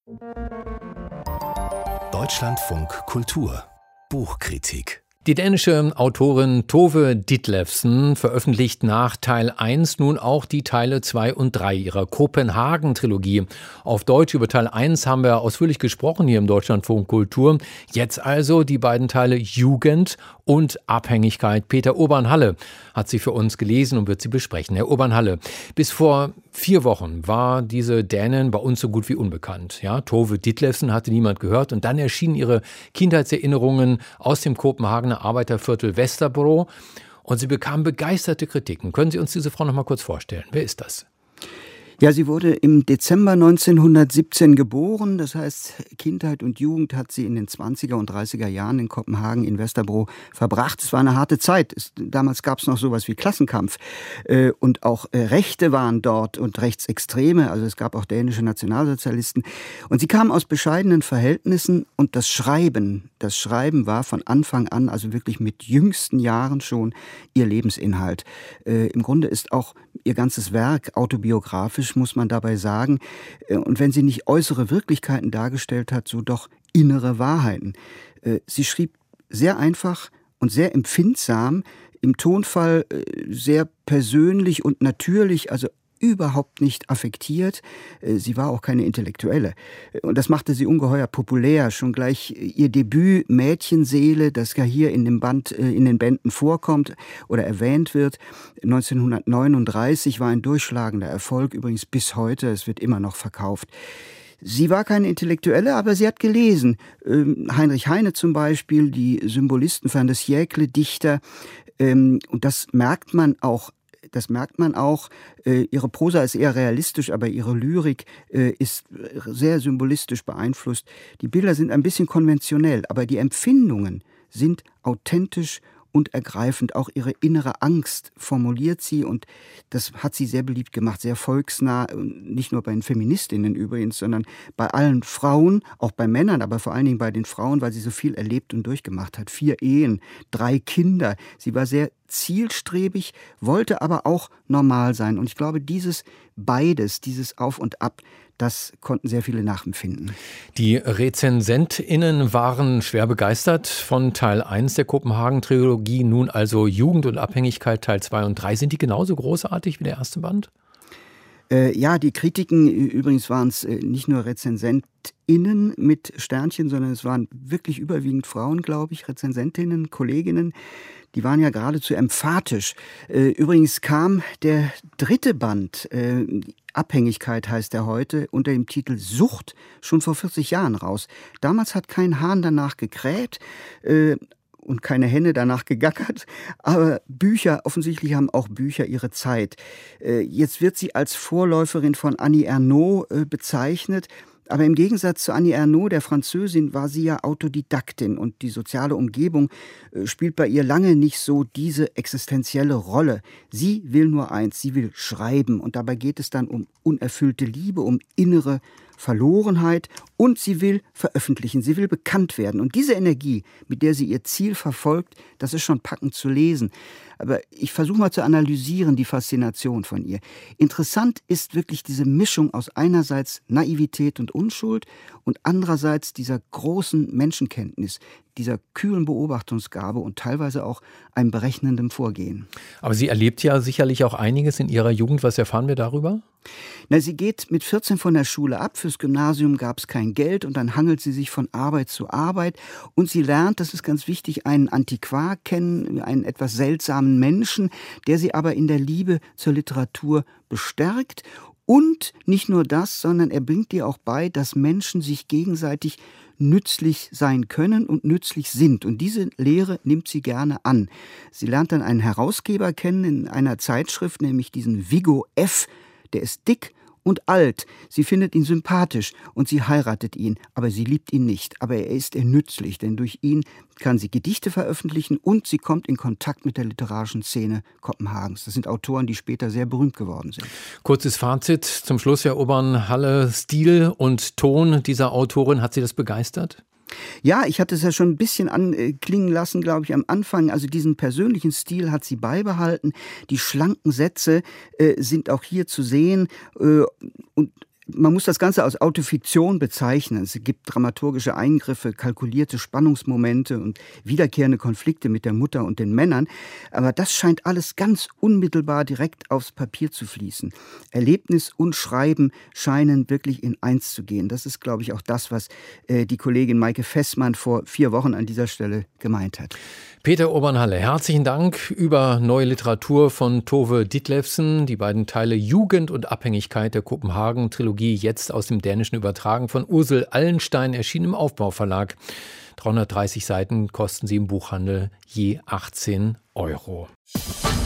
Deutschlandfunk Kultur Buchkritik. Die dänische Autorin Tove Ditlevsen veröffentlicht nach Teil 1 nun auch die Teile 2 und 3 ihrer Kopenhagen-Trilogie. Auf Deutsch über Teil 1 haben wir ausführlich gesprochen hier im Deutschlandfunk Kultur. Jetzt also die beiden Teile Jugend und Abhängigkeit. Peter Urban-Halle hat sie für uns gelesen und wird sie besprechen. Herr Urban-Halle, bis vor 4 Wochen war diese Dänin bei uns so gut wie unbekannt. Ja, Tove Ditlevsen hatte niemand gehört und dann erschienen ihre Kindheitserinnerungen aus dem Kopenhagener Arbeiterviertel Vesterbro und sie bekam begeisterte Kritiken. Können Sie uns diese Frau noch mal kurz vorstellen? Wer ist das? Ja, sie wurde im Dezember 1917 geboren. Das heißt, Kindheit und Jugend hat sie in den 20er und 30er Jahren in Kopenhagen in Vesterbro verbracht. Es war eine harte Zeit. Damals gab es noch sowas wie Klassenkampf. Und auch Rechte waren dort und Rechtsextreme. Also es gab auch dänische Nationalsozialisten. Und sie kam aus bescheidenen Verhältnissen. Und das Schreiben war von Anfang an, also wirklich mit jüngsten Jahren schon, ihr Lebensinhalt. Im Grunde ist auch ihr ganzes Werk autobiografisch, muss man dabei sagen. Und wenn sie nicht äußere Wirklichkeiten dargestellt hat, so doch innere Wahrheiten. Sie schrieb sehr einfach und sehr empfindsam, im Tonfall sehr persönlich und natürlich, also überhaupt nicht affektiert. Sie war auch keine Intellektuelle. Und das machte sie ungeheuer populär. Schon gleich ihr Debüt Mädchenseele, das ja hier in dem Band, in den Bänden vorkommt oder erwähnt wird, 1939 war ein durchschlagender Erfolg, übrigens bis heute. Es wird immer noch verkauft. Sie war keine Intellektuelle, aber sie hat gelesen. Heinrich Heine zum Beispiel, die Symbolisten van der Siècle, Dichter. Und das merkt man auch. Ihre Prosa ist eher realistisch, aber ihre Lyrik ist sehr symbolistisch beeinflusst. Die Bilder sind ein bisschen konventionell, aber die Empfindungen sind authentisch und ergreifend. Auch ihre innere Angst formuliert sie und das hat sie sehr beliebt gemacht, sehr volksnah, nicht nur bei den Feministinnen übrigens, sondern bei allen Frauen, auch bei Männern, aber vor allen Dingen bei den Frauen, weil sie so viel erlebt und durchgemacht hat. 4 Ehen, 3 Kinder. Sie war sehr zielstrebig, wollte aber auch normal sein. Und ich glaube, dieses Auf und Ab, das konnten sehr viele nachempfinden. Die RezensentInnen waren schwer begeistert von Teil 1 der Kopenhagen-Trilogie, nun also Jugend und Abhängigkeit Teil 2 und 3. Sind die genauso großartig wie der erste Band? Ja, die Kritiken, übrigens waren es nicht nur RezensentInnen mit Sternchen, sondern es waren wirklich überwiegend Frauen, glaube ich, Rezensentinnen, Kolleginnen. Die waren ja geradezu emphatisch. Übrigens kam der 3. Band, Abhängigkeit heißt er heute, unter dem Titel Sucht schon vor 40 Jahren raus. Damals hat kein Hahn danach gekräht und keine Henne danach gegackert, aber offensichtlich haben auch Bücher ihre Zeit. Jetzt wird sie als Vorläuferin von Annie Ernaux bezeichnet. Aber im Gegensatz zu Annie Ernaux, der Französin, war sie ja Autodidaktin und die soziale Umgebung spielt bei ihr lange nicht so diese existenzielle Rolle. Sie will nur eins, sie will schreiben und dabei geht es dann um unerfüllte Liebe, um innere Verlorenheit und sie will veröffentlichen, sie will bekannt werden. Und diese Energie, mit der sie ihr Ziel verfolgt, das ist schon packend zu lesen. Aber ich versuche mal zu analysieren, die Faszination von ihr. Interessant ist wirklich diese Mischung aus einerseits Naivität und Unschuld und andererseits dieser großen Menschenkenntnis, dieser kühlen Beobachtungsgabe und teilweise auch einem berechnenden Vorgehen. Aber sie erlebt ja sicherlich auch einiges in ihrer Jugend. Was erfahren wir darüber? Na, sie geht mit 14 von der Schule ab. Fürs Gymnasium gab es kein Geld und dann hangelt sie sich von Arbeit zu Arbeit. Und sie lernt, das ist ganz wichtig, einen Antiquar kennen, einen etwas seltsamen Menschen, der sie aber in der Liebe zur Literatur bestärkt. Und nicht nur das, sondern er bringt ihr auch bei, dass Menschen sich gegenseitig nützlich sein können und nützlich sind. Und diese Lehre nimmt sie gerne an. Sie lernt dann einen Herausgeber kennen in einer Zeitschrift, nämlich diesen Viggo F., der ist dick und alt. Sie findet ihn sympathisch und sie heiratet ihn, aber sie liebt ihn nicht. Aber er ist ihr nützlich, denn durch ihn kann sie Gedichte veröffentlichen und sie kommt in Kontakt mit der literarischen Szene Kopenhagens. Das sind Autoren, die später sehr berühmt geworden sind. Kurzes Fazit zum Schluss, Herr Urban-Halle. Stil und Ton dieser Autorin, hat Sie das begeistert? Ja, ich hatte es ja schon ein bisschen anklingen lassen, glaube ich, am Anfang. Also diesen persönlichen Stil hat sie beibehalten. Die schlanken Sätze sind auch hier zu sehen. Und Man muss das Ganze als Autofiktion bezeichnen. Es gibt dramaturgische Eingriffe, kalkulierte Spannungsmomente und wiederkehrende Konflikte mit der Mutter und den Männern. Aber das scheint alles ganz unmittelbar direkt aufs Papier zu fließen. Erlebnis und Schreiben scheinen wirklich in eins zu gehen. Das ist, glaube ich, auch das, was die Kollegin Maike Fessmann vor 4 Wochen an dieser Stelle gemeint hat. Peter Obernhalle, herzlichen Dank über neue Literatur von Tove Ditlevsen. Die beiden Teile Jugend und Abhängigkeit der Kopenhagen-Trilogie, jetzt aus dem Dänischen übertragen, von Ursel Allenstein, erschienen im Aufbau-Verlag. 330 Seiten kosten sie im Buchhandel je 18 €.